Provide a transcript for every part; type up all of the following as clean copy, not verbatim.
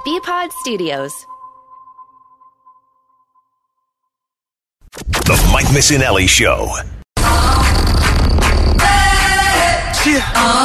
BPod Studios. The Mike Missinelli Show. Yeah.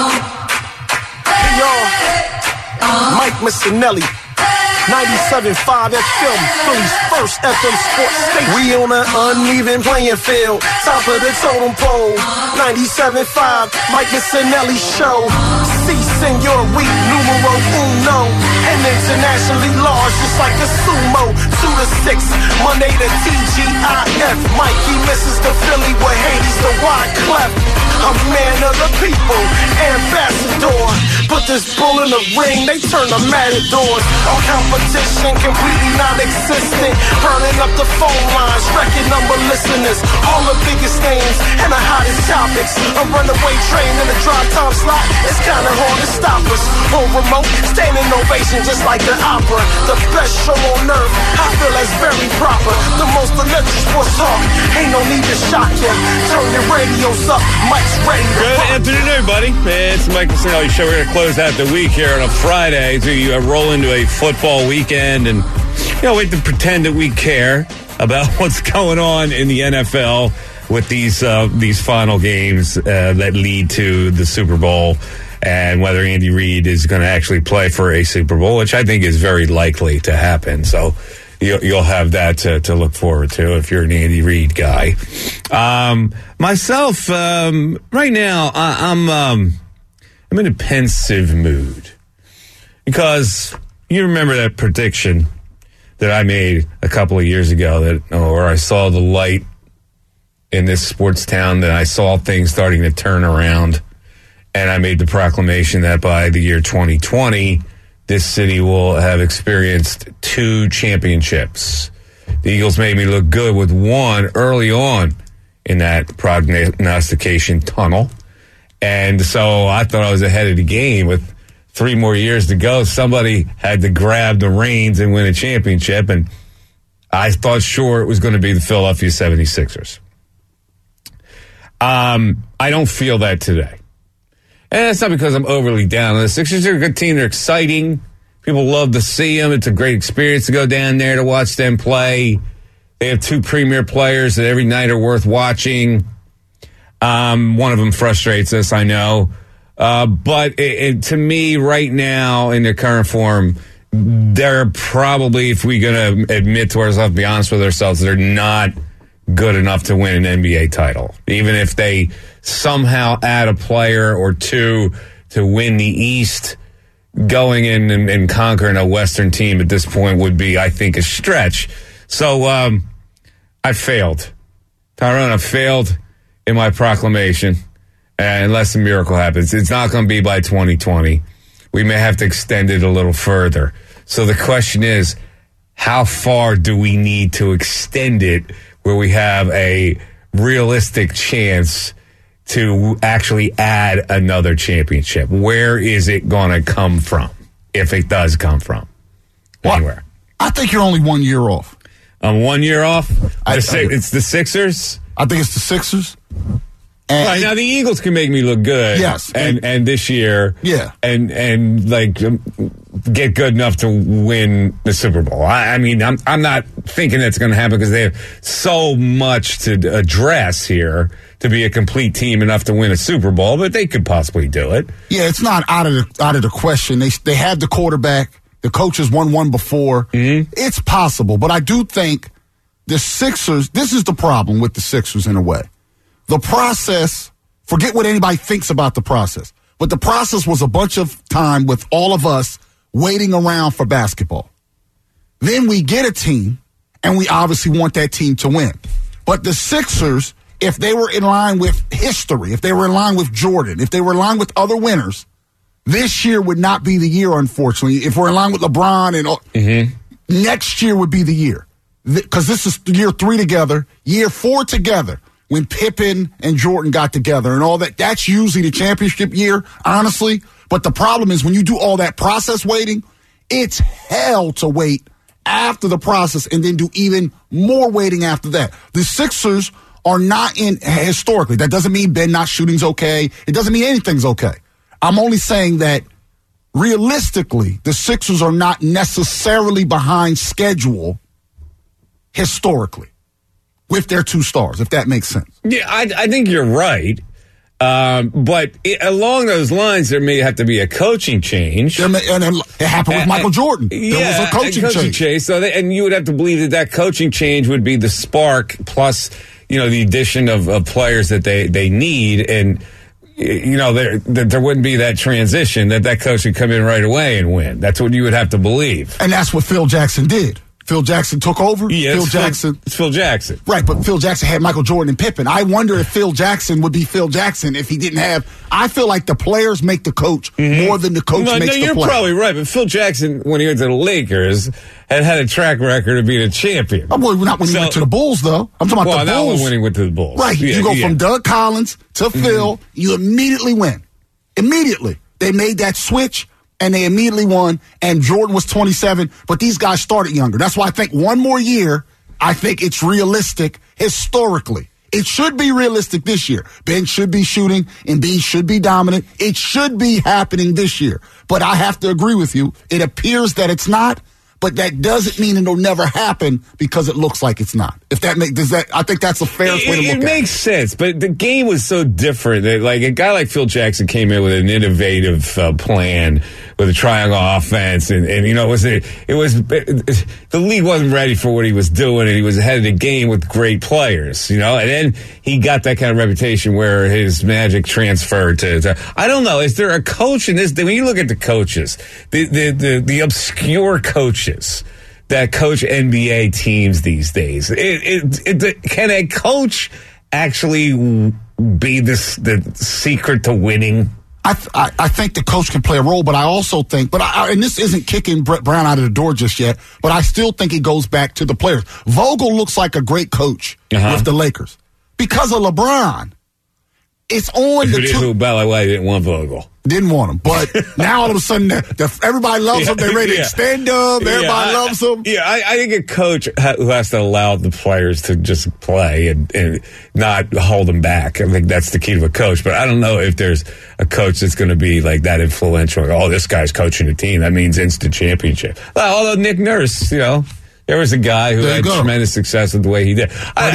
Hey, y'all. Mike Missinelli. 97.5 FM, Philly's first FM sports station. We on an uneven playing field, top of the totem pole. 97.5, Mike Missinelli Show. Si, senor, we numero uno. And internationally large, just like a sumo. 2 to 6, Monday to TGIF. Mikey misses the Philly with Hades the Wyclef. I'm man of the people, ambassador. Put this bull in the ring, they turn the matadors. All competition completely non-existent. Burning up the phone lines, record number listeners. All the biggest names and the hottest topics. A runaway train in the drive time slot. It's kinda hard to stop us. On remote, standing ovation just like the opera. The best show on earth, I feel that's very proper. The most electric sports talk, ain't no need to shock ya. Turn your radios up, Mike's ready to Good rock. afternoon, everybody. It's the Mike Missinelli Show. We're going to close out the week here on a Friday to roll into a football weekend and, wait to pretend that we care about what's going on in the NFL with these final games that lead to the Super Bowl and whether Andy Reid is going to actually play for a Super Bowl, which I think is very likely to happen. So you'll have that to look forward to if you're an Andy Reid guy. Myself, right now, I'm in a pensive mood because you remember that prediction that I made a couple of years ago where I saw the light in this sports town, that I saw things starting to turn around, and I made the proclamation that by the year 2020, this city will have experienced 2 championships. The Eagles made me look good with one early on in that prognostication tunnel. And so I thought I was ahead of the game. With 3 more years to go, somebody had to grab the reins and win a championship. And I thought sure it was going to be the Philadelphia 76ers. I don't feel that today. And it's not because I'm overly down. The Sixers are a good team. They're exciting. People love to see them. It's a great experience to go down there to watch them play. They have 2 premier players that every night are worth watching. One of them frustrates us, I know. But to me, right now, in their current form, they're probably, if we're going to admit to ourselves, be honest with ourselves, they're not good enough to win an NBA title. Even if they somehow add a player or 2 to win the East, going in and conquering a Western team at this point would be, I think, a stretch. So I failed. Tyrone, I failed in my proclamation, unless a miracle happens. It's not going to be by 2020. We may have to extend it a little further. So the question is, how far do we need to extend it where we have a realistic chance to actually add another championship? Where is it going to come from, if it does come from? Anywhere. I think you're only 1 year off. I'm 1 year off? It's the Sixers? I think it's the Sixers. And right, now the Eagles can make me look good. Yes. And this year. Yeah. And get good enough to win the Super Bowl. I mean, I'm not thinking that's going to happen because they have so much to address here to be a complete team enough to win a Super Bowl, but they could possibly do it. Yeah, it's not out of the question. They have the quarterback. The coaches won one before. Mm-hmm. It's possible, but I do think the Sixers, this is the problem with the Sixers in a way. The process, forget what anybody thinks about the process, but the process was a bunch of time with all of us waiting around for basketball. Then we get a team, and we obviously want that team to win. But the Sixers, if they were in line with history, if they were in line with Jordan, if they were in line with other winners, this year would not be the year, unfortunately. If we're in line with LeBron, and next year would be the year. Because this is year 3 together, year 4 together, when Pippen and Jordan got together and all that. That's usually the championship year, honestly. But the problem is when you do all that process waiting, it's hell to wait after the process and then do even more waiting after that. The Sixers are not in historically. That doesn't mean Ben not shooting's okay. It doesn't mean anything's okay. I'm only saying that realistically, the Sixers are not necessarily behind schedule historically with their 2 stars, if that makes sense. Yeah, I think you're right. But along those lines, there may have to be a coaching change. And it happened with Michael Jordan. There was a coaching change. So and you would have to believe that coaching change would be the spark plus, the addition of players that they need. And, there wouldn't be that transition that coach would come in right away and win. That's what you would have to believe. And that's what Phil Jackson did. Phil Jackson took over. Yeah, It's Phil Jackson. Right, but Phil Jackson had Michael Jordan and Pippen. I wonder if Phil Jackson would be Phil Jackson if he didn't have. I feel like the players make the coach more than the coach makes the player. You're probably right, but Phil Jackson, when he went to the Lakers, had a track record of being a champion. Well, not when he went to the Bulls, though. I'm talking about the Bulls. Not when he went to the Bulls. Right, you go from Doug Collins to Phil, you immediately win. Immediately. They made that switch. And they immediately won, and Jordan was 27, but these guys started younger. That's why I think one more year, I think it's realistic historically. It should be realistic this year. Ben should be shooting, Embiid should be dominant. It should be happening this year. But I have to agree with you. It appears that it's not, but that doesn't mean it'll never happen because it looks like it's not. If that I think that's the fairest way to look at it. It makes sense, but the game was so different that a guy like Phil Jackson came in with an innovative plan with a triangle offense, and the league wasn't ready for what he was doing, and he was ahead of the game with great players, and then he got that kind of reputation where his magic transferred to I don't know. Is there a coach in this? When you look at the coaches, the obscure coaches that coach NBA teams these days, can a coach actually be the secret to winning? I think the coach can play a role, but I also think, and this isn't kicking Brett Brown out of the door just yet, but I still think it goes back to the players. Vogel looks like a great coach with the Lakers because of LeBron. It's on who, by the way, didn't want Vogel. Didn't want him, but now all of a sudden everybody loves him. They're ready to extend him. Everybody loves him. Yeah, I think a coach who has to allow the players to just play and not hold them back. I think that's the key to a coach. But I don't know if there's a coach that's going to be like that influential. Oh, this guy's coaching a team. That means instant championship. Well, although Nick Nurse, there was a guy who had tremendous success with the way he did.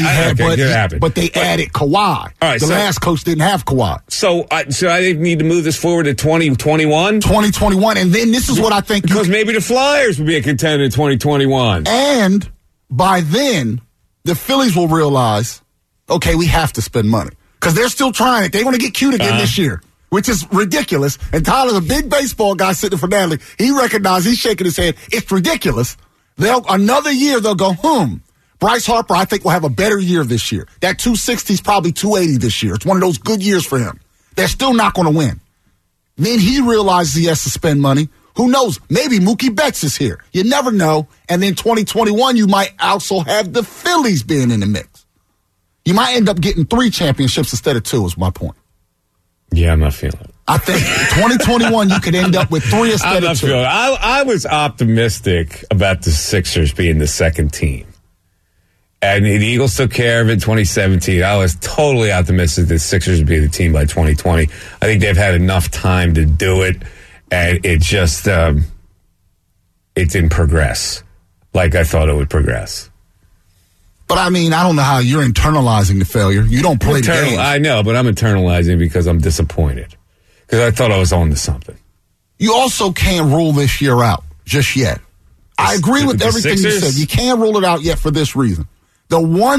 But they added Kawhi. All right, the last coach didn't have Kawhi. So I need to move this forward to 2021? 2021, and then this is what I think. Because maybe the Flyers will be a contender in 2021. And by then, the Phillies will realize, okay, we have to spend money. Because they're still trying it. They want to get cute again this year, which is ridiculous. And Tyler's a big baseball guy sitting for Natalie. He recognizes, he's shaking his head. It's ridiculous. Another year, they'll go, Bryce Harper, I think, will have a better year this year. That 260 is probably 280 this year. It's one of those good years for him. They're still not going to win. Then he realizes he has to spend money. Who knows? Maybe Mookie Betts is here. You never know. And then 2021, you might also have the Phillies being in the mix. You might end up getting 3 championships instead of 2 is my point. Yeah, I'm not feeling it. I think 2021 you could end up with 3 instead of 2. I was optimistic about the Sixers being the second team. And the Eagles took care of it in 2017. I was totally optimistic that the Sixers would be the team by 2020. I think they've had enough time to do it, and it just it didn't progress like I thought it would progress. But, I don't know how you're internalizing the failure. You don't play the game. I know, but I'm internalizing because I'm disappointed. Because I thought I was on to something. You also can't rule this year out just yet. I agree with everything you said. You can't rule it out yet for this reason. The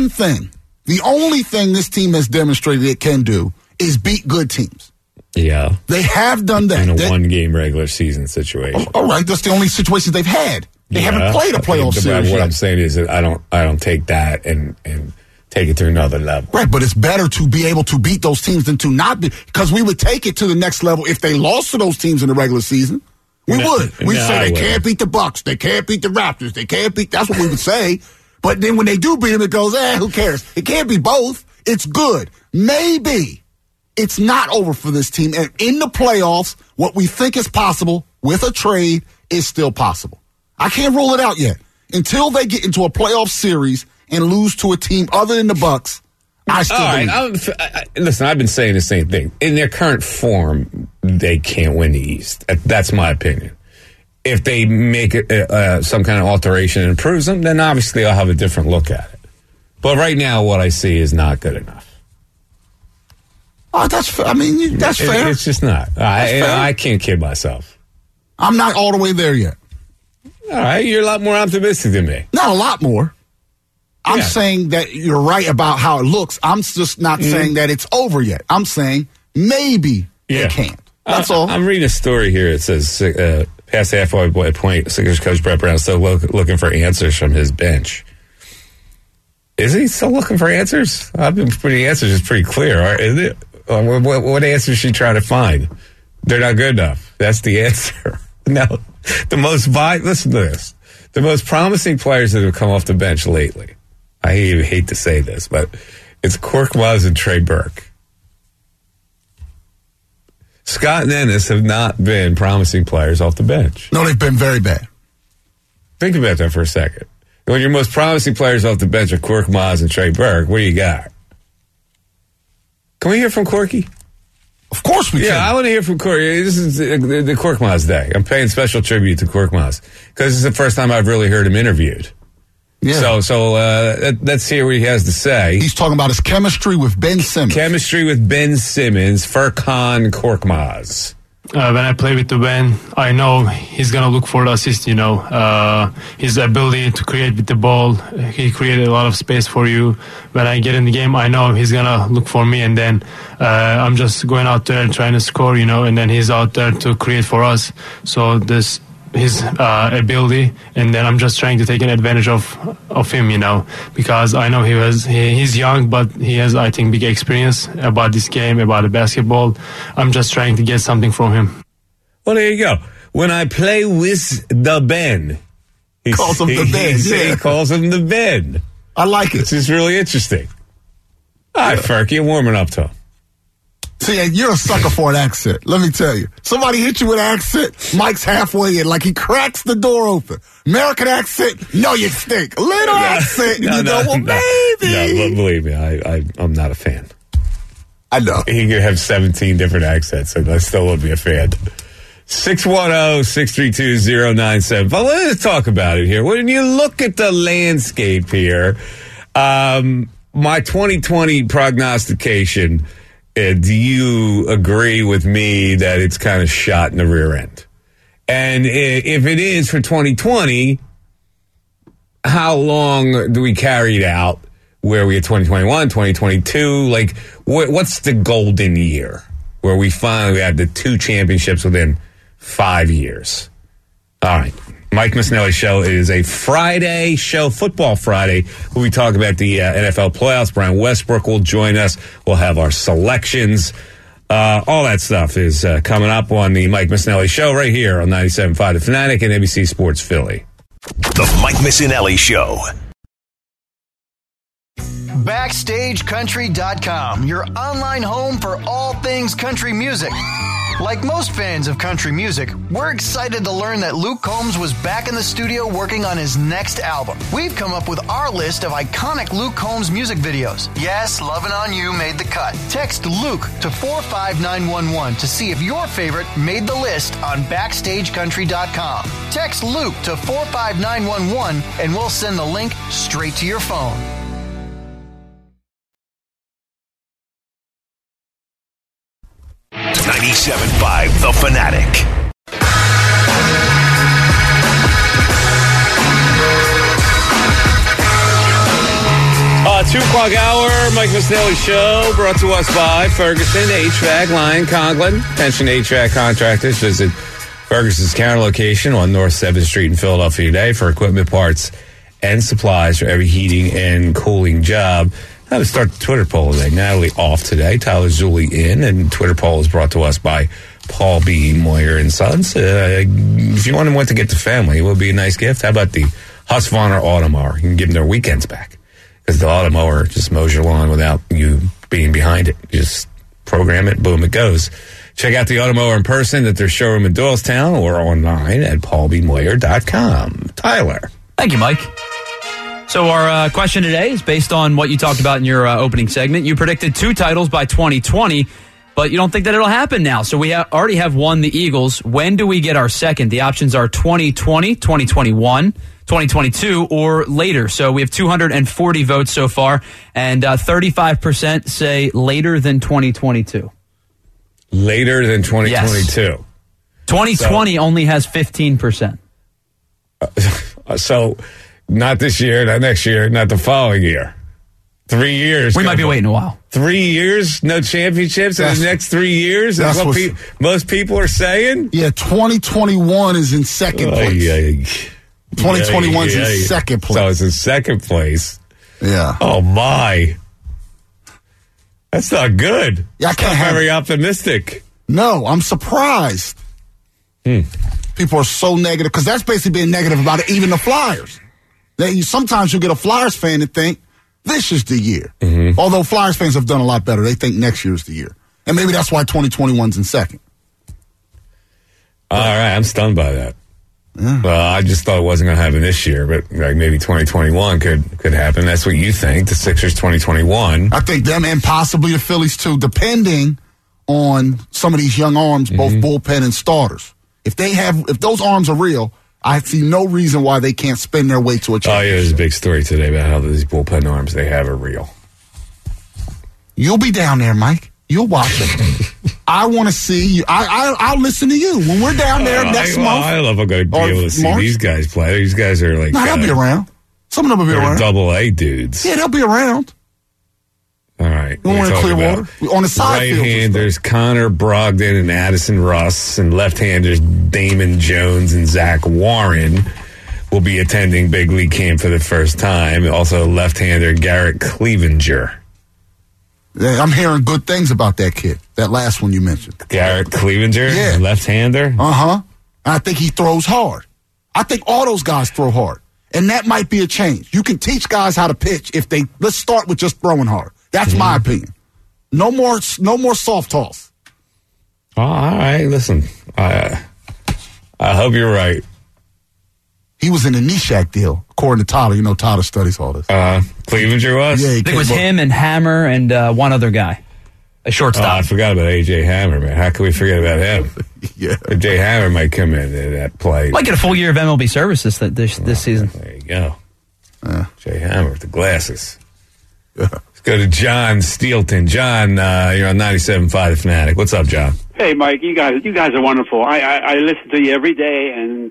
only thing this team has demonstrated it can do is beat good teams. Yeah. They have done that. In a one-game regular season situation. All right, that's the only situations they've had. They haven't played a playoff series What yet. I'm saying is that I don't take that and take it to another level. Right, but it's better to be able to beat those teams than to not be. Because we would take it to the next level if they lost to those teams in the regular season. We would. We'd say they can't beat the Bucks. They can't beat the Raptors. They can't beat. That's what we would say. But then when they do beat them, it goes, who cares? It can't be both. It's good. Maybe it's not over for this team. And in the playoffs, what we think is possible with a trade is still possible. I can't rule it out yet. Until they get into a playoff series and lose to a team other than the Bucks, I still listen, I've been saying the same thing. In their current form, they can't win the East. That's my opinion. If they make some kind of alteration and improves them, then obviously I'll have a different look at it. But right now, what I see is not good enough. Oh, that's fair. I mean, that's fair. It's just not. I can't kid myself. I'm not all the way there yet. All right, you're a lot more optimistic than me. Not a lot more. I'm saying that you're right about how it looks. I'm just not saying that it's over yet. I'm saying maybe it can't. That's all. I'm reading a story here. It says, past halfway point, Sixers coach Brett Brown still looking for answers from his bench. Is he still looking for answers? I've been pretty answers is pretty clear, isn't it? What answers is she trying to find? They're not good enough. That's the answer. No, listen to this. The most promising players that have come off the bench lately. I even hate to say this, but it's Korkmaz and Trey Burke. Scott and Ennis have not been promising players off the bench. No, they've been very bad. Think about that for a second. When your most promising players off the bench are Korkmaz and Trey Burke, what do you got? Can we hear from Corky? Of course we can. Yeah, I want to hear from Corky. This is the Korkmaz day. I'm paying special tribute to Korkmaz because it's the first time I've really heard him interviewed. Yeah. So let's hear what he has to say. He's talking about his chemistry with Ben Simmons. Furkan Korkmaz. When I play with the Ben, I know he's going to look for the assist, his ability to create with the ball. He created a lot of space for you. When I get in the game, I know he's going to look for me, and then I'm just going out there and trying to score, and then he's out there to create for us. So his ability, and then I'm just trying to take an advantage of him, because I know he's young, but he has, I think, big experience about this game, about the basketball. I'm just trying to get something from him. Well, there you go. When I play with the Ben, he calls him the Ben. I like it. This is really interesting. All right, Ferk, you're warming up to him. See, you're a sucker for an accent. Let me tell you. Somebody hit you with an accent, Mike's halfway in, like he cracks the door open. American accent, no, you stink. A little accent, maybe. No, believe me, I'm not a fan. I know. He could have 17 different accents, and I still would be a fan. 610-632-0975. But let's talk about it here. When you look at the landscape here, my 2020 prognostication, do you agree with me that it's kind of shot in the rear end? And if it is for 2020, how long do we carry it out? Where are we at 2021, 2022? Like, what's the golden year where we finally had the 2 championships within 5 years? All right. Mike Missanelli Show is a Friday show, Football Friday, where we talk about the NFL playoffs. Brian Westbrook will join us. We'll have our selections. All that stuff is coming up on the Mike Missanelli Show right here on 97.5 The Fanatic and NBC Sports Philly. The Mike Missanelli Show. BackstageCountry.com, your online home for all things country music. Like most fans of country music, we're excited to learn that Luke Combs was back in the studio working on his next album. We've come up with our list of iconic Luke Combs music videos. Yes, Lovin' On You made the cut. Text Luke to 45911 to see if your favorite made the list on BackstageCountry.com. Text Luke to 45911 and we'll send the link straight to your phone. .97.5 The Fanatic. 2 o'clock hour, Mike Missanelli Show, brought to us by Ferguson HVAC, Lyon Conklin, Pension HVAC Contractors. Visit Ferguson's counter location on North 7th Street in Philadelphia today for equipment, parts, and supplies for every heating and cooling job. How to start the Twitter poll today. Natalie off today. Tyler Zulli in. And Twitter poll is brought to us by Paul B. Moyer and Sons. If you want them to get the family, it would be a nice gift. How about the Husqvarna Automower? You can give them their weekends back. Because the Automower just mows your lawn without you being behind it. You just program it, boom, it goes. Check out the Automower in person at their showroom in Doylestown or online at paulbmoyer.com. Tyler. Thank you, Mike. So our question today is based on what you talked about in your opening segment. You predicted 2 titles by 2020, but you don't think that it'll happen now. So we already have won the Eagles. When do we get our second? The options are 2020, 2021, 2022, or later. So we have 240 votes so far, and 35% say later than 2022. Later than 2022. Yes. 2020 only has 15%. So not this year, not next year, not the following year. 3 years. We might be waiting a while. 3 years, no championships in the next 3 years? That's what most people are saying? Yeah, 2021 is in second place. 2021 is in second place. So it's in second place. Yeah. Oh, my. That's not good. Yeah, I can't very optimistic. No, I'm surprised. People are so negative because that's basically being negative about it, even the Flyers. Sometimes you'll get a Flyers fan to think this is the year. Mm-hmm. Although Flyers fans have done a lot better. They think next year is the year. And maybe that's why 2021's in second. All right, I'm stunned by that. Yeah. Well, I just thought it wasn't going to happen this year, but like maybe 2021 could happen. That's what you think, the Sixers 2021. I think them and possibly the Phillies too, depending on some of these young arms, both bullpen and starters. If those arms are real, I see no reason why they can't spin their way to a championship. Oh, yeah, there's a big story today about how these bullpen arms they have are real. You'll be down there, Mike. You'll watch them. I want to see you. I'll listen to you when we're down there next month. I love I'm going to be able to see these guys play. These guys are like... No, they'll be around. Some of them will be around. Double-A dudes. Yeah, they'll be around. All right. We're in Clearwater. On the side field. Right-handers, Connor Brogdon and Addison Russ, and left-handers, Damon Jones and Zach Warren will be attending Big League Camp for the first time. Also, left-hander Garrett Cleavinger. I'm hearing good things about that kid, that last one you mentioned. Garrett Cleavinger? Yeah. Left-hander? Uh-huh. I think he throws hard. I think all those guys throw hard. And that might be a change. You can teach guys how to pitch let's start with just throwing hard. That's my opinion. No more soft toss. Oh, all right. Listen, I hope you're right. He was in the Nishak deal, according to Tyler. You know, Tyler studies all this. Cleavinger was? Yeah, I think it was him and Hammer and one other guy, a shortstop. I forgot about A.J. Hammer, man. How can we forget about him? Yeah. A.J. Hammer might come in that play. Might get a full year of MLB services this season. There you go. Jay Hammer with the glasses. Let's go to John Steelton. John, you're on 97.5 The Fanatic. What's up, John? Hey, Mike. You guys are wonderful. I listen to you every day,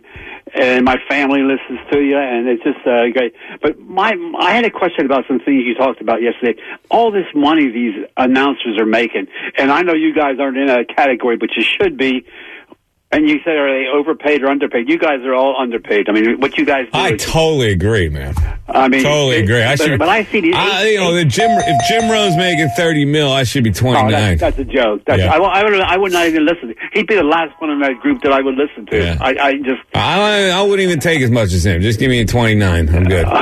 and my family listens to you, and it's just great. But I had a question about some things you talked about yesterday. All this money these announcers are making, and I know you guys aren't in a category, but you should be. And you said, are they overpaid or underpaid? You guys are all underpaid. I mean, what you guys do. I totally agree, man. I mean, totally agree. But I see these. If Jim Rowe's making $30 million, I should be 29. Oh, that's a joke. I would not even listen. He'd be the last one in that group that I would listen to. Yeah. I wouldn't even take as much as him. Just give me 29. I'm good.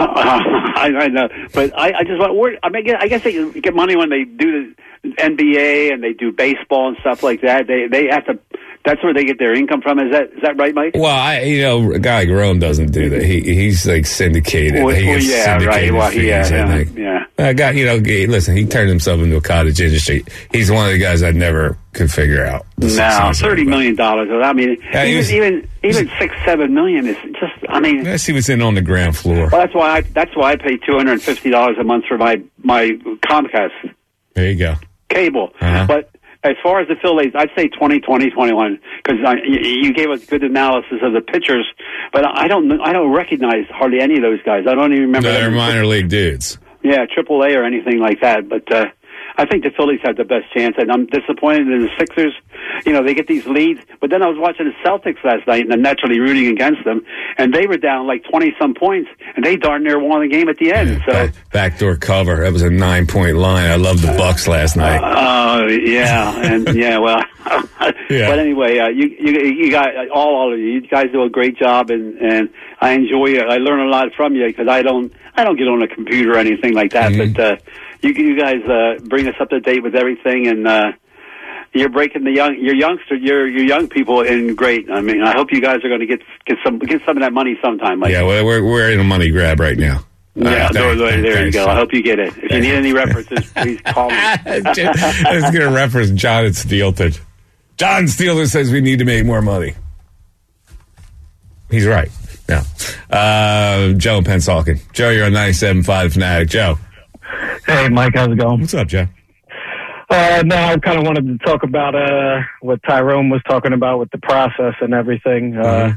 I know, but I just want. I guess they get money when they do the NBA and they do baseball and stuff like that. They have to. That's where they get their income from. Is that right, Mike? Well, a guy like Rome doesn't do that. He's like syndicated. Well, he gets syndicated right. fees, Yeah. Guy, listen, he turned himself into a cottage industry. He's one of the guys I never could figure out. No, $30 million. I mean, even $6-7 million is just. I mean, let's see what's in on the ground floor. Well, that's why I pay $250 a month for my Comcast. There you go. Cable, Uh-huh. But. As far as the Phillies, I'd say 2020, 21, because you gave us good analysis of the pitchers, but I don't recognize hardly any of those guys. I don't even remember. No, they're minor league dudes. Yeah, AAA or anything like that. But I think the Phillies have the best chance, and I'm disappointed in the Sixers. They get these leads, but then I was watching the Celtics last night, and I'm naturally rooting against them, and they were down like 20-some points, and they darn near won the game at the end. Yeah, backdoor cover. That was a 9-point line. I loved the Bucks last night. Well, yeah. But anyway, you guys, all of you guys do a great job, and I enjoy it. I learn a lot from you because I don't get on a computer or anything like that, but you guys bring us up to date with everything, and you're breaking your young people in great. I mean, I hope you guys are going to get some of that money sometime. Mike. Yeah, well, we're in a money grab right now. Yeah, there you go. I hope you get it. If you need any references, please call me. I was going to reference John at Steelton. John Steelton says we need to make more money. He's right. Yeah. Joe in Pennsauken. Joe, you're on 97.5 Fanatic. Joe. Hey, Mike. How's it going? What's up, Joe? No, I kind of wanted to talk about what Tyrone was talking about with the process and everything.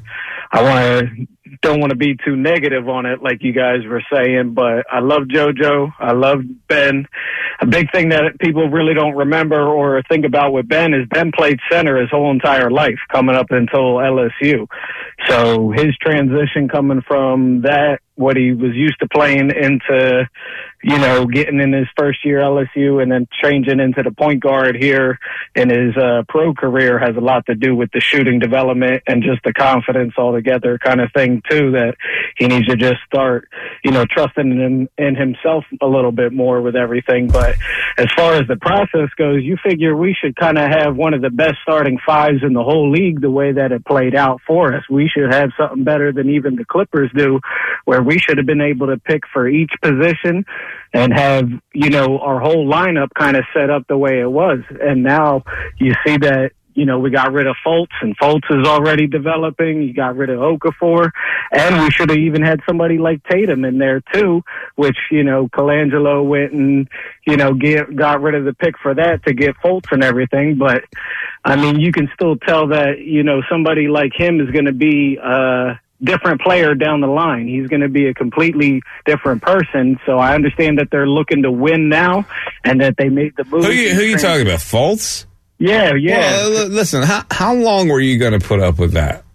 Don't want to be too negative on it, like you guys were saying, but I love JoJo. I love Ben. A big thing that people really don't remember or think about with Ben is Ben played center his whole entire life, coming up until LSU. So his transition coming from that, what he was used to playing, into, getting in his first year LSU and then changing into the point guard here in his pro career has a lot to do with the shooting development and just the confidence altogether kind of thing too, that he needs to just start, trusting in himself a little bit more with everything. But as far as the process goes, you figure we should kind of have one of the best starting fives in the whole league the way that it played out for us. We should have something better than even the Clippers do, where we should have been able to pick for each position and have, our whole lineup kind of set up the way it was. And now you see that, we got rid of Fultz, and Fultz is already developing. You got rid of Okafor, and we should have even had somebody like Tatum in there too, which, Colangelo went and, got rid of the pick for that to get Fultz and everything. But, I mean, you can still tell that, somebody like him is going to be different player down the line. He's going to be a completely different person. So I understand that they're looking to win now and that they made the move. Who are you talking about? Fultz? Yeah. Well, listen, how long were you going to put up with that?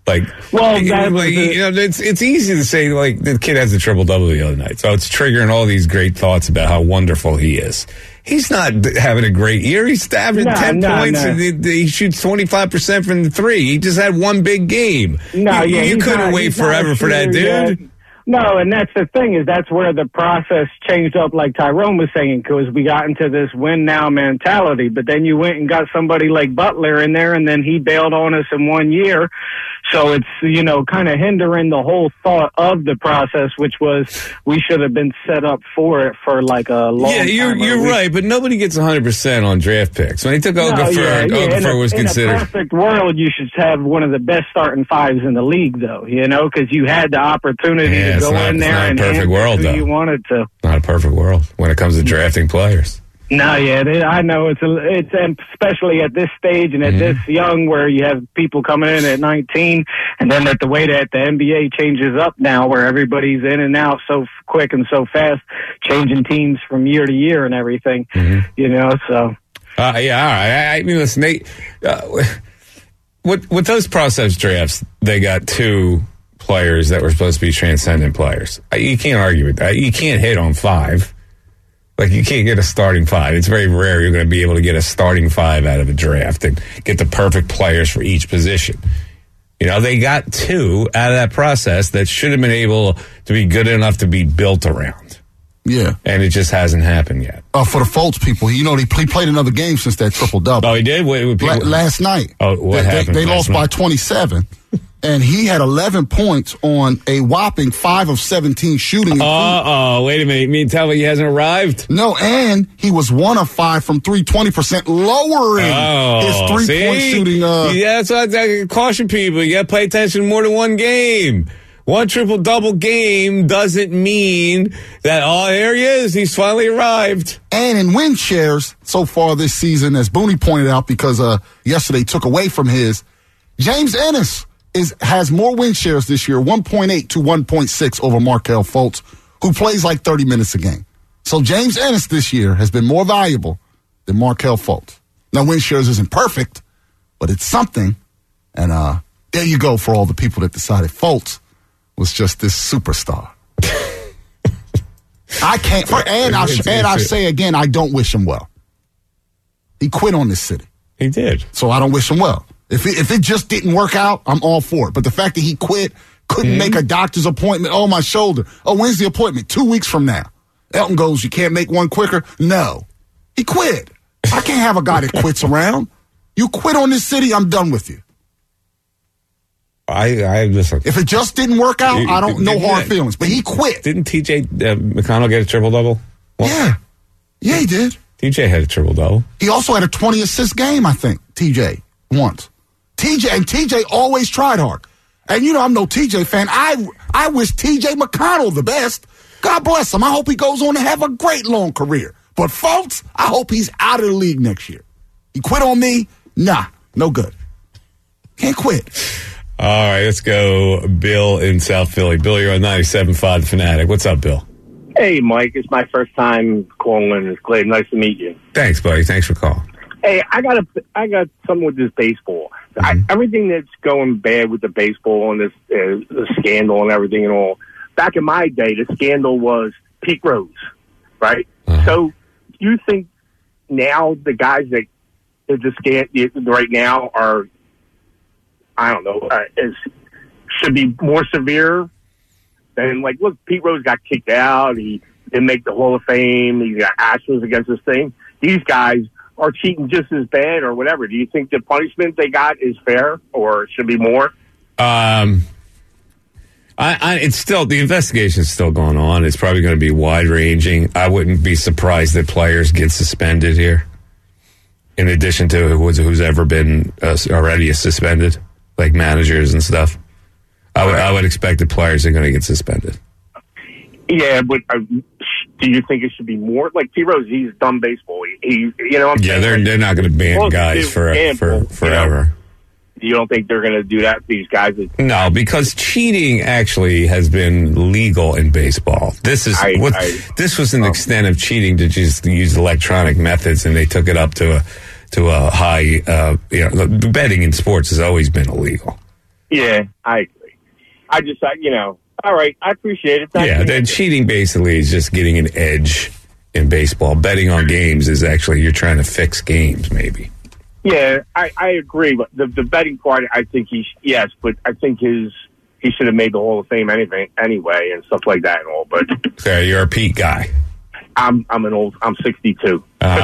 It's easy to say, the kid has a triple-double the other night, so it's triggering all these great thoughts about how wonderful he is. He's not having a great year. He's averaging 10 points, and he shoots 25% from the three. He just had one big game. You couldn't wait forever for that dude. Yet. No, and that's the thing, is that's where the process changed up, like Tyrone was saying, because we got into this win-now mentality. But then you went and got somebody like Butler in there, and then he bailed on us in 1 year. So it's, kind of hindering the whole thought of the process, which was we should have been set up for it for like a long time. Yeah, you're right, but nobody gets 100% on draft picks. When they took Okafor was considered. In a perfect world, you should have one of the best starting fives in the league, though, because you had the opportunity to go in there and hand who you wanted to. Not a perfect world when it comes to drafting players. No, I know it's especially at this stage and at this young, where you have people coming in at 19, and then at the way that the NBA changes up now, where everybody's in and out so quick and so fast, changing teams from year to year and everything, so. All right. I mean, listen, with those process drafts, they got two players that were supposed to be transcendent players. You can't argue with that. You can't hit on five. You can't get a starting five. It's very rare you're going to be able to get a starting five out of a draft and get the perfect players for each position. They got two out of that process that should have been able to be good enough to be built around. Yeah. And it just hasn't happened yet. For the Fultz people, he played another game since that triple-double. Oh, he did? Last night. Oh, what happened? They lost by 27. And he had 11 points on a whopping 5 of 17 shooting. Wait a minute. You mean tell me he hasn't arrived? No, and he was 1 of 5 from 3, 20%, lowering his 3-point shooting. Yeah, that's what I caution people. You got to pay attention to more than one game. One triple-double game doesn't mean that, here he is, he's finally arrived. And in win shares so far this season, as Booney pointed out, because yesterday took away from his, James Ennis has more win shares this year, 1.8 to 1.6 over Markelle Fultz, who plays like 30 minutes a game. So James Ennis this year has been more valuable than Markelle Fultz. Now, win shares isn't perfect, but it's something. And there you go for all the people that decided Fultz was just this superstar. I can't, I say again, I don't wish him well. He quit on this city. He did. So I don't wish him well. If it just didn't work out, I'm all for it. But the fact that he quit, couldn't make a doctor's appointment, my shoulder. When's the appointment? 2 weeks from now. Elton goes, you can't make one quicker? No. He quit. I can't have a guy that quits around. You quit on this city, I'm done with you. I listen. If it just didn't work out, I don't know hard feelings. But he quit. Didn't TJ McConnell get a triple-double? Yeah, he did. TJ had a triple-double. He also had a 20-assist game, I think, TJ, once. TJ always tried hard. And, I'm no TJ fan. I wish TJ McConnell the best. God bless him. I hope he goes on to have a great long career. But, folks, I hope he's out of the league next year. He quit on me? Nah, no good. Can't quit. All right, let's go. Bill in South Philly. Bill, you're on 97.5 The Fanatic. What's up, Bill? Hey, Mike. It's my first time calling. It's great. Nice to meet you. Thanks, buddy. Thanks for calling. Hey, I got something with this baseball. Everything that's going bad with the baseball and this the scandal and everything and all. Back in my day, the scandal was Pete Rose, right? So, you think now the guys that right now are, I don't know, should be more severe than, like, look, Pete Rose got kicked out. He didn't make the Hall of Fame. He got Astros against this thing. These guys are cheating just as bad or whatever. Do you think the punishment they got is fair or should be more? It's still, the investigation is still going on. It's probably going to be wide ranging. I wouldn't be surprised that players get suspended here, in addition to who's ever been already suspended, like managers and stuff. I would expect that players are going to get suspended. Yeah, but do you think it should be more? Like T. Rose, he's done baseball. They're not going to ban guys forever. You don't think they're going to do that? These guys? No, because cheating actually has been legal in baseball. This was an extent of cheating to just use electronic methods, and they took it up to a high. Betting in sports has always been illegal. Yeah, I agree. I just, all right, I appreciate it. Then cheating basically is just getting an edge in baseball. Betting on games is actually you're trying to fix games, maybe. Yeah, I agree. But the betting part, I think but I think he should have made the Hall of Fame anyway, and stuff like that and all. But so you're a Pete guy. I'm 62.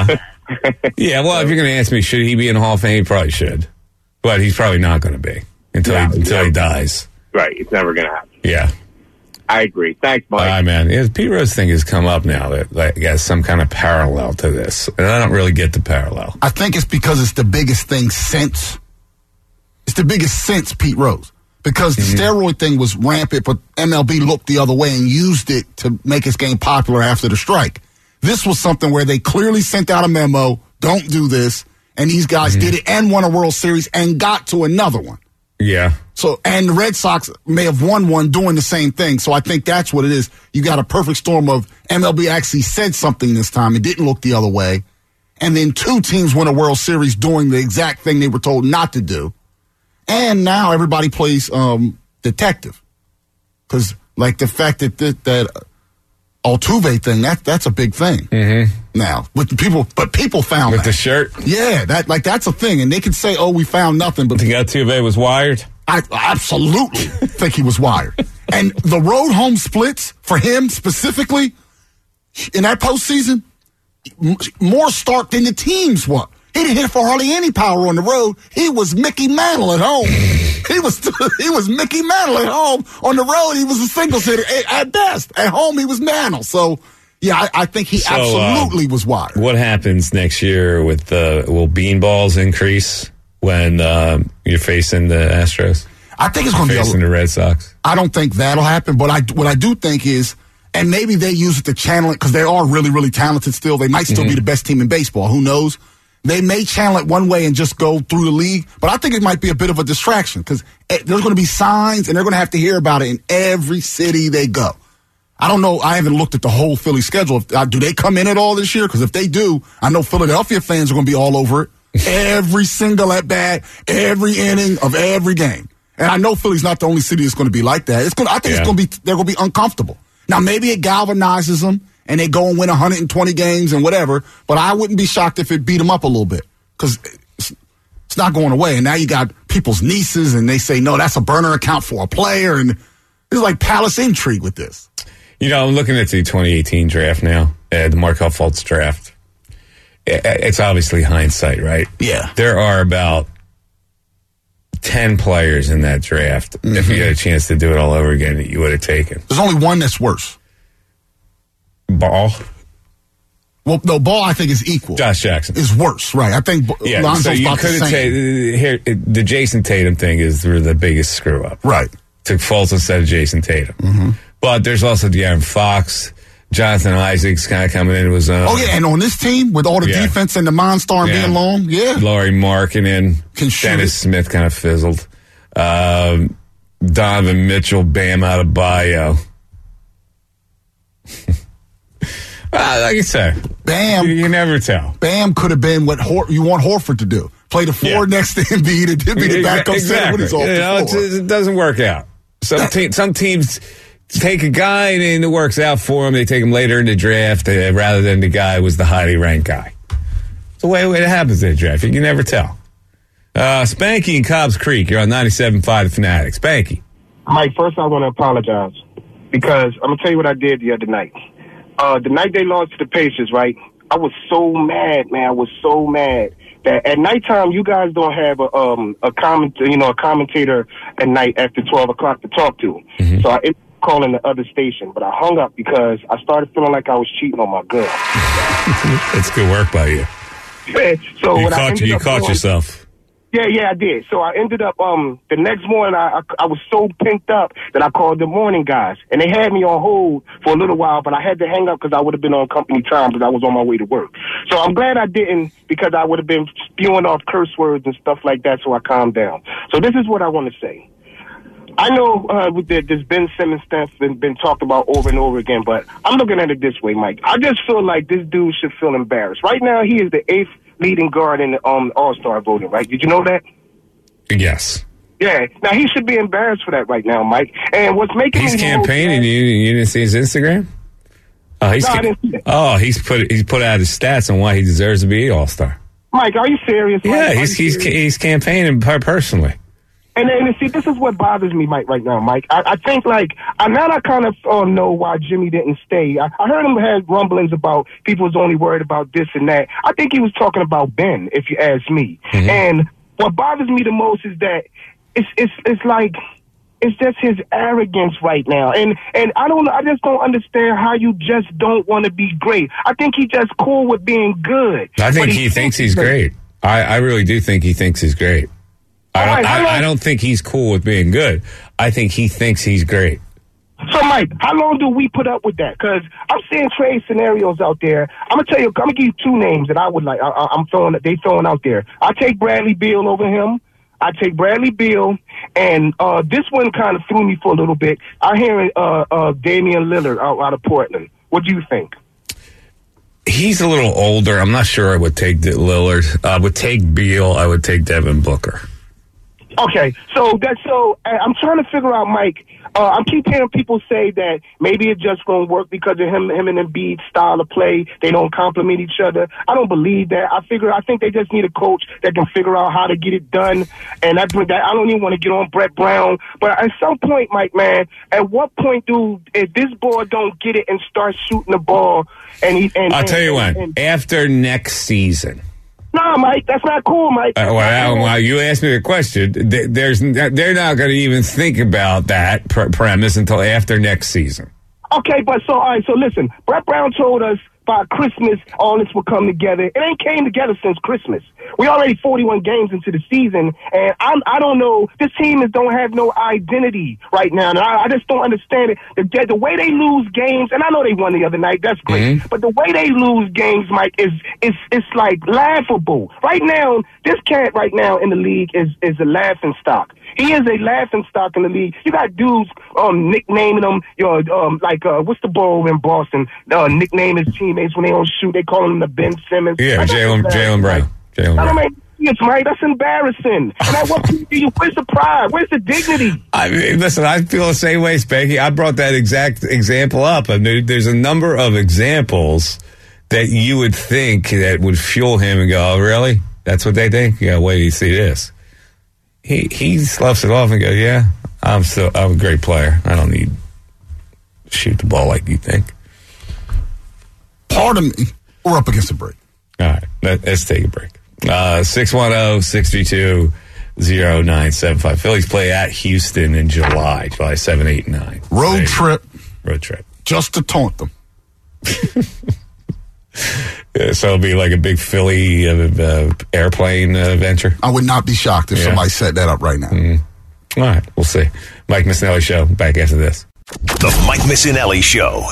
Yeah, well, if you're going to ask me, should he be in the Hall of Fame? He probably should, but he's probably not going to be until he dies. Right, it's never going to happen. Yeah. I agree. Thanks, Mike. All right, man. Yeah, the Pete Rose thing has come up now that has some kind of parallel to this. And I don't really get the parallel. I think it's because it's the biggest thing since. It's the biggest since Pete Rose. Because the steroid thing was rampant, but MLB looked the other way and used it to make his game popular after the strike. This was something where they clearly sent out a memo, don't do this, and these guys did it and won a World Series and got to another one. Yeah. So, and the Red Sox may have won one doing the same thing. So I think that's what it is. You got a perfect storm of MLB actually said something this time. It didn't look the other way. And then two teams win a World Series doing the exact thing they were told not to do. And now everybody plays detective. Because, like, the fact that Altuve thing, that's a big thing now. But people found with that. The shirt? Yeah, that's a thing. And they can say, oh, we found nothing. But think Altuve was wired? I absolutely think he was wired. And the road home splits for him specifically in that postseason, more stark than the teams were. He didn't hit for hardly any power on the road. He was Mickey Mantle at home. He was Mickey Mantle at home. On the road, he was a singles hitter at best. At home, he was Mantle. So, yeah, I think he absolutely was wired. What happens next year with will beanballs increase when you're facing the Astros? I think it's going to be facing the Red Sox. I don't think that'll happen, but what I do think is, and maybe they use it to channel it because they are really, really talented still. They might still be the best team in baseball. Who knows? They may channel it one way and just go through the league, but I think it might be a bit of a distraction because there's going to be signs and they're going to have to hear about it in every city they go. I don't know. I haven't looked at the whole Philly schedule. Do they come in at all this year? Because if they do, I know Philadelphia fans are going to be all over it. Every single at bat, every inning of every game. And I know Philly's not the only city that's going to be like that. They're going to be uncomfortable. Now, maybe it galvanizes them and they go and win 120 games and whatever, but I wouldn't be shocked if it beat them up a little bit because it's not going away. And now you got people's nieces and they say, no, that's a burner account for a player. And there's like palace intrigue with this. You know, I'm looking at the 2018 draft now, the Markelle Fultz draft. It's obviously hindsight, right? Yeah. There are about 10 players in that draft. If you had a chance to do it all over again, that you would have taken. There's only one that's worse. Ball. Well, no, Ball I think is equal. Josh Jackson is worse, right? I think Lonzo's so you about the could have same. the Jason Tatum thing is the biggest screw up. Right. Took Fultz instead of Jason Tatum. But there's also De'Aaron Fox, Jonathan Isaac's kind of coming into his own. Oh, yeah, and on this team, with all the defense and the Monster being long, Laurie Markkinen, Dennis Smith kind of fizzled. Donovan Mitchell, Bam Adebayo. Like I said, Bam. You never tell. Bam could have been what you want Horford to do. Play the floor next to Embiid and be the backup center when he's off the floor. It doesn't work out. Some teams take a guy and it works out for him. They take him later in the draft rather than the guy who was the highly ranked guy. It's the way it happens in the draft. You can never tell. Spanky in Cobbs Creek. You're on 97.5 The Fanatic. Spanky. Mike, first I want to apologize because I'm going to tell you what I did the other night. The night they lost to the Pacers, right? I was so mad, man. I was so mad that at nighttime you guys don't have a commentator at night after 12 o'clock to talk to. So I ended up calling the other station, but I hung up because I started feeling like I was cheating on my girl. That's good work by you. So you caught yourself. Yeah, I did. So I ended up, the next morning, I was so pinked up that I called the morning guys. And they had me on hold for a little while, but I had to hang up because I would have been on company time because I was on my way to work. So I'm glad I didn't because I would have been spewing off curse words and stuff like that, so I calmed down. So this is what I want to say. I know this Ben Simmons stuff been talked about over and over again, but I'm looking at it this way, Mike. I just feel like this dude should feel embarrassed. Right now, he is the 8th leading guard in the All-Star voting, right? Did you know that? Yes. Yeah. Now, he should be embarrassed for that right now, Mike. And what's making He's campaigning. You didn't see his Instagram? I didn't see that. Oh, he's put out his stats on why he deserves to be All-Star. Mike, are you serious? Yeah, he's campaigning personally. And see, this is what bothers me, Mike, right now, Mike. I think, now I kind of know why Jimmy didn't stay. I heard him had rumblings about people was only worried about this and that. I think he was talking about Ben, if you ask me. And what bothers me the most is that it's like it's just his arrogance right now. And I just don't understand how you just don't want to be great. I think he's just cool with being good. I think he thinks he's great. I really do think he thinks he's great. I don't think he's cool with being good. I think he thinks he's great. So, Mike, how long do we put up with that? Because I'm seeing trade scenarios out there. I'm gonna give you two names that I would like. They throwing out there. I take Bradley Beal over him. I take Bradley Beal, and this one kind of threw me for a little bit. I hear Damian Lillard out of Portland. What do you think? He's a little older. I'm not sure I would take Lillard. I would take Beal. I would take Devin Booker. Okay, so I'm trying to figure out, Mike. I keep hearing people say that maybe it's just going to work because of him and Embiid's style of play. They don't complement each other. I don't believe that. I think they just need a coach that can figure out how to get it done. And I don't even want to get on Brett Brown. But at some point, Mike, man, at what point if this boy don't get it and start shooting the ball? I'll tell you when. After next season. No, Mike, that's not cool, Mike. Well, you asked me the question. They're not going to even think about that premise until after next season. Okay, all right, so listen. Brett Brown told us by Christmas all this will come together. It ain't came together since Christmas. We already 41 games into the season, and I don't know. This team don't have no identity right now, and I just don't understand it. The way they lose games, and I know they won the other night. That's great, but the way they lose games, Mike, is like laughable. Right now, this cat right now in the league is a laughing stock. He is a laughing stock in the league. You got dudes nicknaming him, what's the ball in Boston? Nickname his teammates when they don't shoot. They call him the Ben Simmons. Yeah, Jaylen Brown. I don't make sense, Mike. That's embarrassing. And at what point do you? Where's the pride? Where's the dignity? I mean, listen, I feel the same way, Spanky. I brought that exact example up. I mean, there's a number of examples that you would think that would fuel him and go, oh, really? That's what they think? Yeah, wait till you see this. He sloughs it off and goes, yeah, I'm a great player. I don't need to shoot the ball like you think. Pardon me. We're up against a break. All right, let's take a break. 610-632-9232. 0975. Phillies play at Houston in July 7, 8, and 9. Road trip. Just to taunt them. Yeah, so it'll be like a big Philly airplane venture. I would not be shocked if somebody set that up right now. All right, we'll see. Mike Missinelli Show, back after this. The Mike Missinelli Show.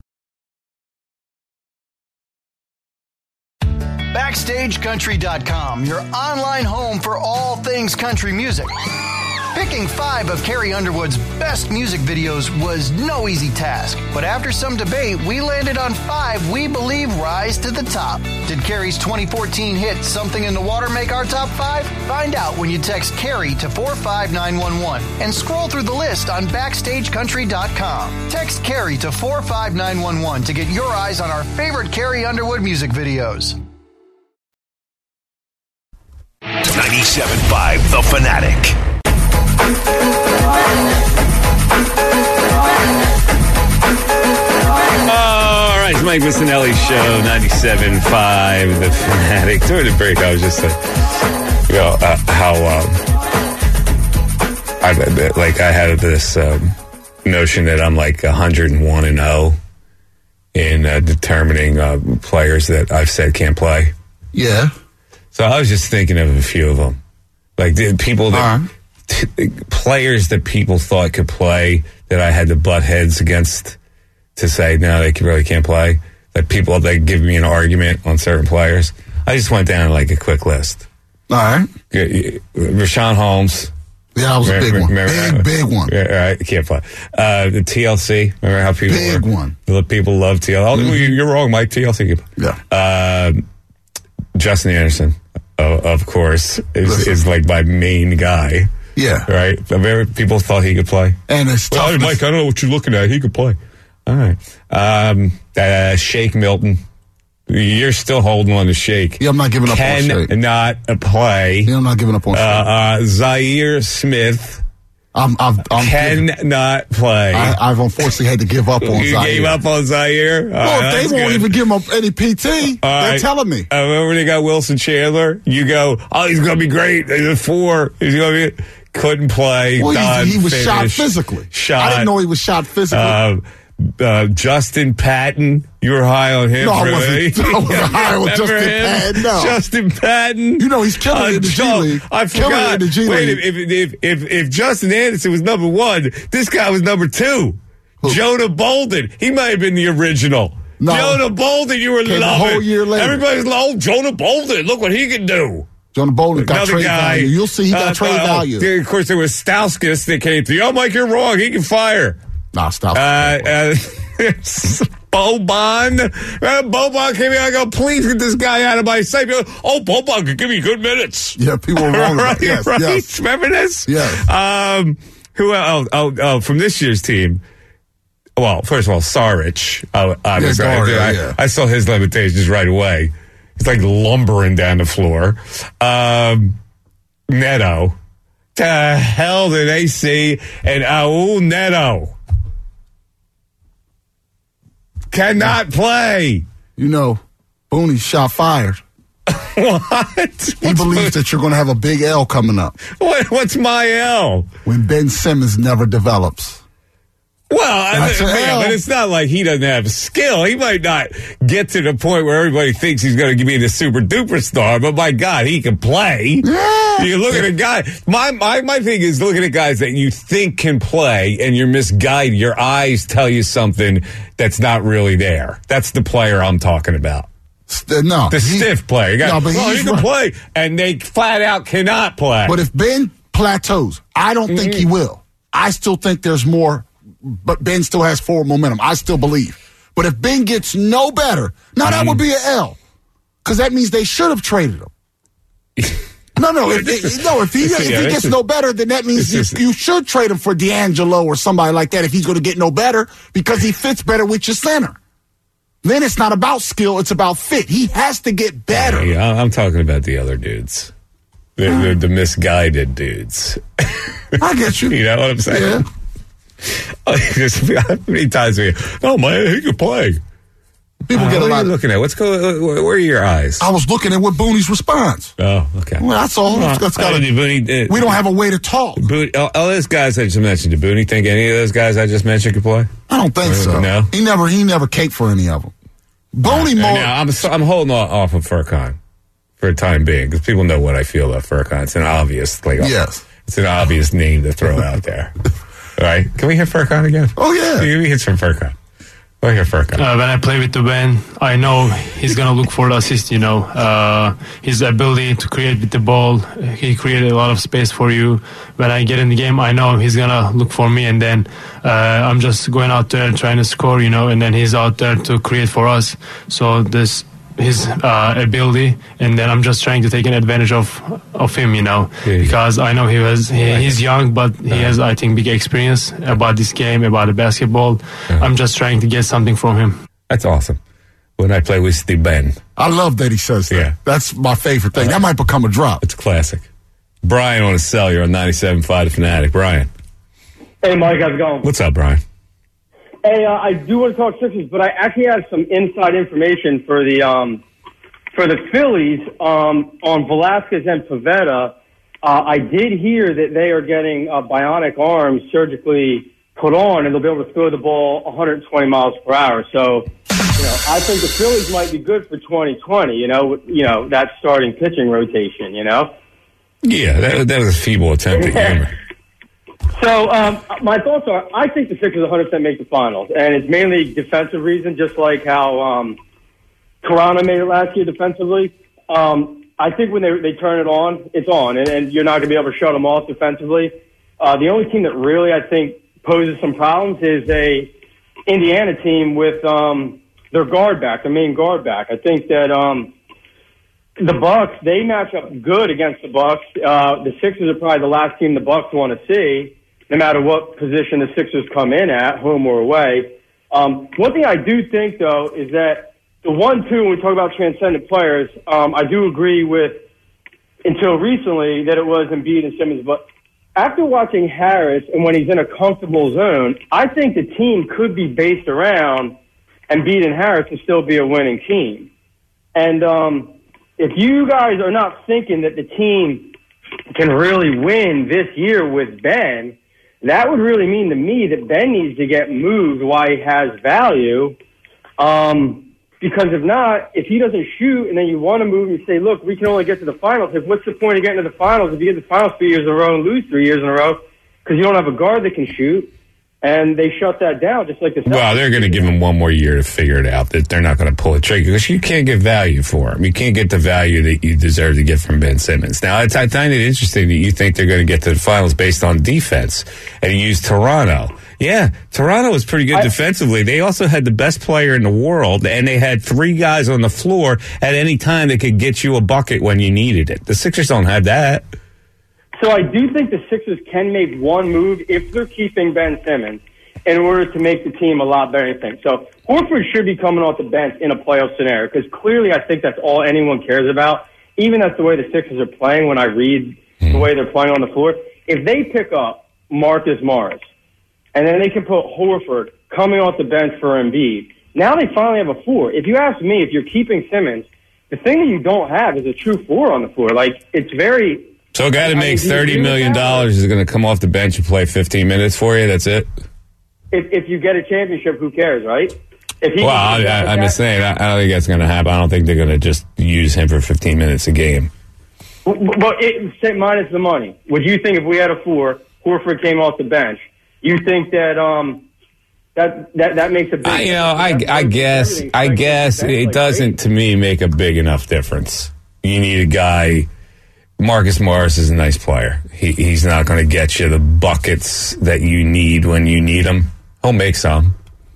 BackstageCountry.com, your online home for all things country music. Picking 5 of Carrie Underwood's best music videos was no easy task, but after some debate, we landed on 5 we believe rise to the top. Did Carrie's 2014 hit Something in the Water make our top 5? Find out when you text Carrie to 45911 and scroll through the list on BackstageCountry.com. Text Carrie to 45911 to get your eyes on our favorite Carrie Underwood music videos. 97.5 The Fanatic. All right, it's Mike Missinelli Show, 97.5 The Fanatic. During the break, I was just like, how I had this notion that I'm like 101-0 in determining players that I've said can't play. Yeah. So I was just thinking of a few of them, like people that players that people thought could play that I had to butt heads against to say no, they really can't play. That people that give me an argument on certain players. I just went down like a quick list. All right, Rashawn Holmes. Yeah, that was a big one. Big one. Yeah, right. Can't play. The TLC. Remember how people people love TLC. Oh, you're wrong, Mike. TLC. Yeah. Justin Anderson, of course, is like my main guy. Yeah. Right? People thought he could play. And it's tough. Well, Mike, I don't know what you're looking at. He could play. All right. Shake Milton. You're still holding on to Shake. Yeah, I'm not giving up on Shake. Cannot play. Yeah, I'm not giving up on Shake. Zaire Smith. Cannot play. I've unfortunately had to give up on Zaire. You gave up on Zaire? Well, they won't even give him up any PT. They're telling me. Remember they got Wilson Chandler? You go, oh, he's going to be great. He's a 4. He's going to be... Couldn't play. Well, he was shot physically. I didn't know he was shot physically. Justin Patton, you were high on him. No, I wasn't high on Justin Patton. No. Justin Patton. You know he's killing it in the G League. I forgot. Wait, if Justin Anderson was number 1, this guy was number 2. Who? Jonah Bolden. He might have been the original. No. Jonah Bolden, you were loving. A whole year later. Everybody's like, Jonah Bolden, look what he can do. Jonah Bolden got trade value. You'll see he got trade value. Of course, there was Stauskas that came through. Oh, Mike, you're wrong. He can fire. Nah, stop. Boban. Boban came in. I go, please get this guy out of my sight. Oh, Boban could give me good minutes. Yeah, people were wrong about that. Right? Yes. Remember this? Yes. Who else? From this year's team. Well, first of all, Saric. I saw his limitations right away. He's like lumbering down the floor. Neto. To hell did they see? And Neto cannot play. You know, Booney's shot fired. What? He believes that you're going to have a big L coming up. What's my L? When Ben Simmons never develops. Well, but it's not like he doesn't have skill. He might not get to the point where everybody thinks he's going to be the super duper star, but my God, he can play. Yeah. You look at a guy. My thing is looking at guys that you think can play and you're misguided. Your eyes tell you something that's not really there. That's the player I'm talking about. The stiff player. He can play, and they flat out cannot play. But if Ben plateaus, I don't think he will. I still think there's more. But Ben still has forward momentum. I still believe. But if Ben gets no better, now that would be an L. Because that means they should have traded him. If he gets no better, then that means you should trade him for D'Angelo or somebody like that if he's going to get no better because he fits better with your center. Then it's not about skill, it's about fit. He has to get better. Yeah, I'm talking about the other dudes. The misguided dudes. I get you. You know what I'm saying? Yeah. How many times man, he can play. People get a what lot. are you looking at? Where are your eyes? I was looking at what Booney's response. Oh, okay. Well, that's all. Booney, we don't have a way to talk. All those guys I just mentioned. Did Booney think any of those guys I just mentioned could play? I don't think so. No, he never caped for any of them. Booney more. Now, I'm holding off of Furkan for a time being because people know what I feel about Furkan. It's an obvious it's an obvious name to throw out there. All right, can we hear Furkan again? Oh yeah, give me hits from Furkan. Go ahead, Furkan. When I play with the band, I know he's gonna look for the assist. His ability to create with the ball, he created a lot of space for you. When I get in the game, I know he's gonna look for me, and then I'm just going out there trying to score, and then he's out there to create for us. So this his ability, and then I'm just trying to take an advantage of him, because I know he's young, but he has, I think, big experience about this game, about the basketball. I'm just trying to get something from him. That's awesome. When I play with the band, I love that he says that. Yeah. That's my favorite thing. That might become a drop. It's classic. Brian on a cell. You're on 97.5 The Fanatic. Brian. Hey, Mike. How's it going? What's up, Brian? Hey, I do want to talk Sixers, but I actually have some inside information for the Phillies on Velasquez and Pivetta. I did hear that they are getting bionic arms surgically put on, and they'll be able to throw the ball 120 miles per hour. So, I think the Phillies might be good for 2020. That starting pitching rotation. Yeah, that was a feeble attempt at humor. So my thoughts are, I think the Sixers 100% make the finals, and it's mainly defensive reason, just like how Toronto made it last year defensively. I think when they turn it on, it's on, and you're not going to be able to shut them off defensively. The only team that really, I think, poses some problems is a Indiana team with their guard back, their main guard back. I think that the Bucks, they match up good against the Bucks. The Sixers are probably the last team the Bucks want to see, no matter what position the Sixers come in at, home or away. One thing I do think, though, is that the 1-2, when we talk about transcendent players, I do agree with, until recently, that it was Embiid and Simmons. But after watching Harris and when he's in a comfortable zone, I think the team could be based around Embiid and Harris to still be a winning team. And if you guys are not thinking that the team can really win this year with Ben, that would really mean to me that Ben needs to get moved while he has value. Because if not, if he doesn't shoot and then you want to move and say, look, we can only get to the finals. What's the point of getting to the finals if you get to the finals 3 years in a row and lose 3 years in a row because you don't have a guard that can shoot? And they shut that down just like the Celtics. Well, they're going to give him one more year to figure it out, that they're not going to pull a trigger because you can't get value for him. You can't get the value that you deserve to get from Ben Simmons. Now, I find it interesting that you think they're going to get to the finals based on defense, and you use Toronto. Yeah, Toronto was pretty good defensively. They also had the best player in the world, and they had three guys on the floor at any time that could get you a bucket when you needed it. The Sixers don't have that. So I do think the Sixers can make one move if they're keeping Ben Simmons in order to make the team a lot better than things. So Horford should be coming off the bench in a playoff scenario because clearly I think that's all anyone cares about. Even that's the way the Sixers are playing when I read the way they're playing on the floor. If they pick up Marcus Morris and then they can put Horford coming off the bench for Embiid, now they finally have a four. If you ask me, if you're keeping Simmons, the thing that you don't have is a true four on the floor. Like, it's very... So a guy that makes $30 million is going to come off the bench and play 15 minutes for you? That's it? If you get a championship, who cares, right? I'm just saying, I don't think that's going to happen. I don't think they're going to just use him for 15 minutes a game. But minus the money. Would you think if we had a four, Horford came off the bench, you think that that makes a big I guess it doesn't, to me, make a big enough difference. You need a guy... Marcus Morris is a nice player. He's not going to get you the buckets that you need when you need them. He'll make some.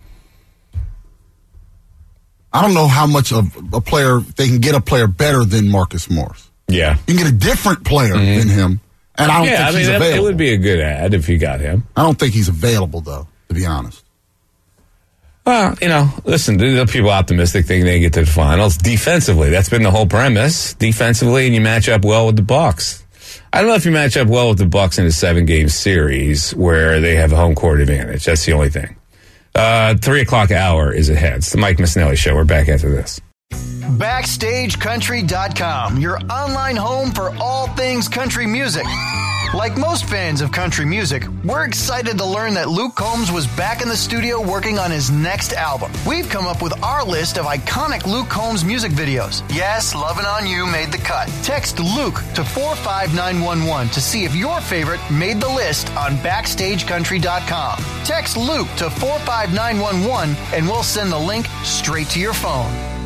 I don't know how much of a player they can get a player better than Marcus Morris. Yeah. You can get a different player than him, and I don't think he's available. It would be a good ad if you got him. I don't think he's available, though, to be honest. Well, listen, the people optimistic think they get to the finals. Defensively, that's been the whole premise. Defensively, and you match up well with the Bucks. I don't know if you match up well with the Bucks in a 7-game series where they have a home court advantage. That's the only thing. 3 o'clock hour is ahead. It's the Mike Missinelli Show. We're back after this. BackstageCountry.com, your online home for all things country music. Like most fans of country music, we're excited to learn that Luke Combs was back in the studio working on his next album. We've come up with our list of iconic Luke Combs music videos. Yes, Lovin' On You made the cut. Text Luke to 45911 to see if your favorite made the list on BackstageCountry.com. Text Luke to 45911 and we'll send the link straight to your phone.